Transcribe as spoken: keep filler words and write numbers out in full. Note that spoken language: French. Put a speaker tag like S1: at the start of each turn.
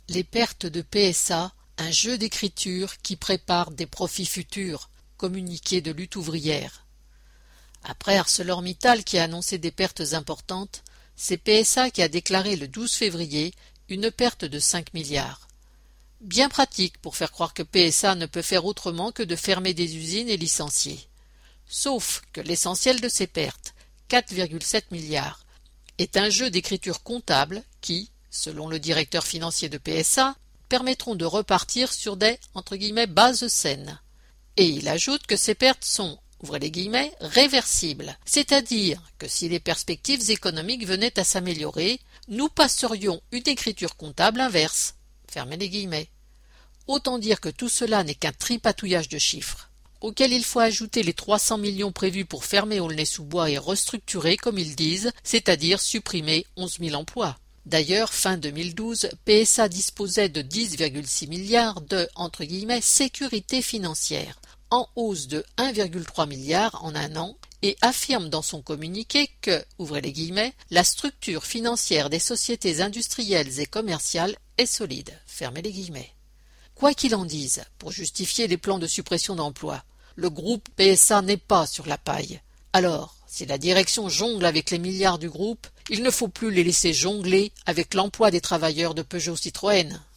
S1: Les pertes de P S A, un jeu d'écriture qui prépare des profits futurs, communiqué de lutte ouvrière. Après ArcelorMittal qui a annoncé des pertes importantes, c'est P S A qui a déclaré le douze février une perte de cinq milliards. Bien pratique pour faire croire que P S A ne peut faire autrement que de fermer des usines et licencier. Sauf que l'essentiel de ces pertes, quatre virgule sept milliards, est un jeu d'écriture comptable qui, selon le directeur financier de P S A, permettront de repartir sur des entre guillemets, bases saines. Et il ajoute que ces pertes sont, ouvrez les guillemets, réversibles, c'est-à-dire que si les perspectives économiques venaient à s'améliorer, nous passerions une écriture comptable inverse, fermez les guillemets. Autant dire que tout cela n'est qu'un tripatouillage de chiffres, auquel il faut ajouter les trois cents millions prévus pour fermer Aulnay-sous-Bois et restructurer, comme ils disent, c'est-à-dire supprimer onze mille emplois. D'ailleurs, fin deux mille douze, P S A disposait de dix virgule six milliards de entre guillemets, sécurité financière, en hausse de un virgule trois milliard en un an, et affirme dans son communiqué que, ouvrez les guillemets, la structure financière des sociétés industrielles et commerciales est solide, fermez les guillemets. Quoi qu'il en dise, pour justifier les plans de suppression d'emplois, le groupe P S A n'est pas sur la paille. Alors, si la direction jongle avec les milliards du groupe, il ne faut plus les laisser jongler avec l'emploi des travailleurs de Peugeot Citroën.